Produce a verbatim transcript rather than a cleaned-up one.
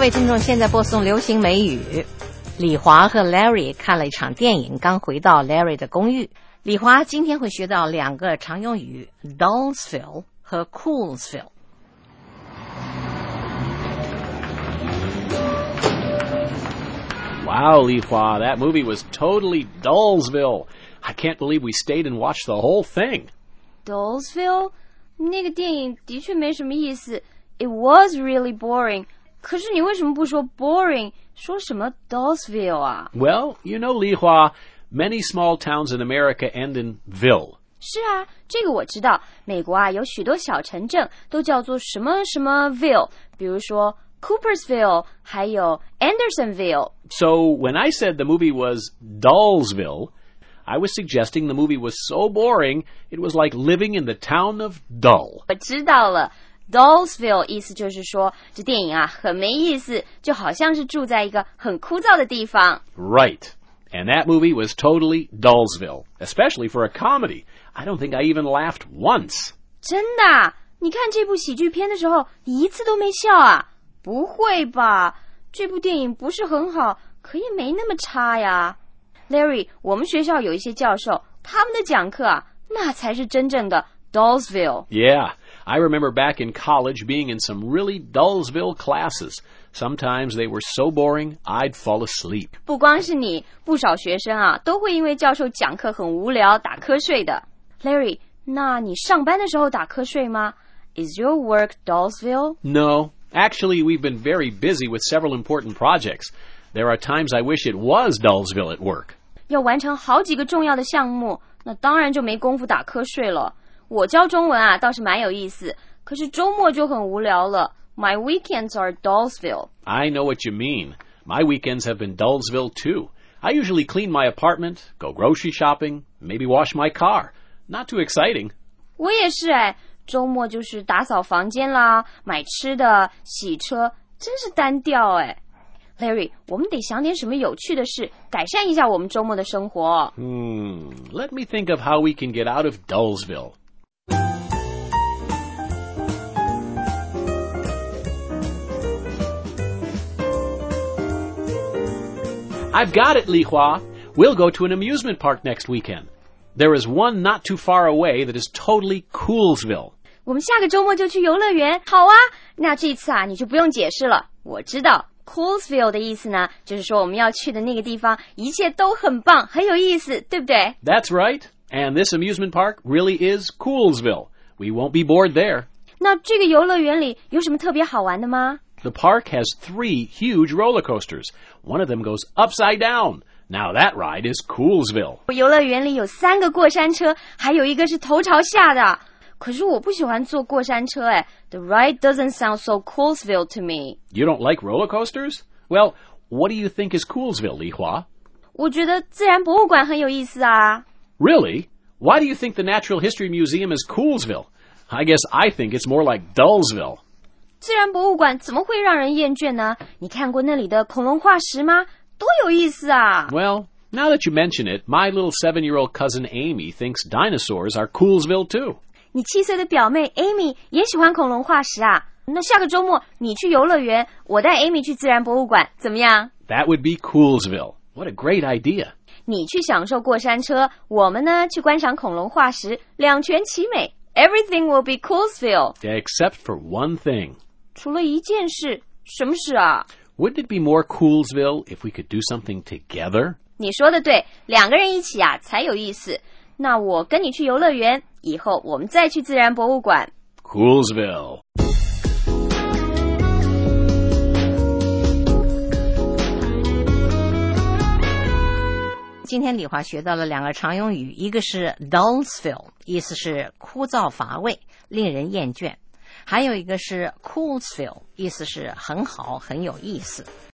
位听众，现在播送流行美语。李华和 Larry 看了一场电影，刚回到 Larry 的公寓。李华今天会学到两个常用语 Dullsville 和 Coolsville。 Wow, Li Hua, that movie was totally Dullsville. I can't believe we stayed and watched the whole thing. Dullsville? 那个电影的确没什么意思。It was really boring. 可是你为什么不说 boring， 说什么 Dullsville 啊？ Well, you know, Li Hua, many small towns in America end in ville. 是啊，这个我知道。美国啊，有许多小城镇都叫做什么什么 ville， 比如说Coopersville 还有 Andersonville. So when I said the movie was Dullsville, I was suggesting the movie was so boring, it was like living in the town of Dull. 我知道了 Dullsville 意思就是说这电影啊很没意思，就好像是住在一个很枯燥的地方。 Right. And that movie was totally Dullsville, especially for a comedy. I don't think I even laughed once. 真的啊？你看这部喜剧片的时候一次都没笑啊？不会吧，这部电影不是很好，可也没那么差呀。 Larry， 我们学校有一些教授，他们的讲课啊，那才是真正的 Dullsville。 Yeah, I remember back in college being in some really Dullsville classes. Sometimes they were so boring, I'd fall asleep. 不光是你，不少学生啊，都会因为教授讲课很无聊打瞌睡的。 Larry， 那你上班的时候打瞌睡吗？ Is your work Dullsville? No, actually we've been very busy with several important projects. There are times I wish it was Dullsville at work. 要完成好几个重要的项目，那当然就没工夫打瞌睡了。我教中文啊，倒是蛮有意思，可是周末就很无聊了。My weekends are Dullsville. I know what you mean. My weekends have been Dullsville too. I usually clean my apartment, go grocery shopping, maybe wash my car. Not too exciting. 我也是哎，周末就是打扫房间啦，买吃的，洗车，真是单调哎。Larry， 我们得想点什么有趣的事，改善一下我们周末的生活。 Hmm, let me think of how we can get out of Dullsville. I've got it, Li Hua. We'll go to an amusement park next weekend. There is one not too far away that is totally Coolsville. 我们下个周末就去游乐园，好啊。那这次啊，你就不用解释了，我知道。Coolsville 的意思呢，就是说我们要去的那个地方一切都很棒，很有意思，对不对？ That's right. And this amusement park really is Coolsville. We won't be bored there. 那这个游乐园里有什么特别好玩的吗？ The park has three huge roller coasters. One of them goes upside down. Now that ride is Coolsville. 游乐园里有三个过山车，还有一个是头朝下的。可是我不喜欢坐过山车哎。The ride doesn't sound so Coolsville to me. You don't like roller coasters? Well, what do you think is Coolsville, Li Hua? 我觉得自然博物馆很有意思啊。 Really? Why do you think the Natural History Museum is Coolsville? I guess I think it's more like Dullsville. 自然博物馆怎么会让人厌倦呢？你看过那里的恐龙化石吗？多有意思啊！ Well, now that you mention it, my little seven-year-old cousin Amy thinks dinosaurs are Coolsville too. 你七岁的表妹 Amy 也喜欢恐龙化石啊。那下个周末你去游乐园，我带 Amy 去自然博物馆，怎么样？ That would be Coolsville. What a great idea. 你去享受过山车，我们呢去观赏恐龙化石，两全其美。Everything will be Coolsville. Except for one thing. 除了一件事，什么事啊？ Wouldn't it be more Coolsville if we could do something together? 你说的对，两个人一起啊才有意思。那我跟你去游乐园，以后我们再去自然博物馆。 Coolsville. 「今天李华学到了两个常用语，一个是 Dullsville， 意思是枯燥乏味，令人厌倦；还有一个是 Coolsville， 意思是很好，很有意思。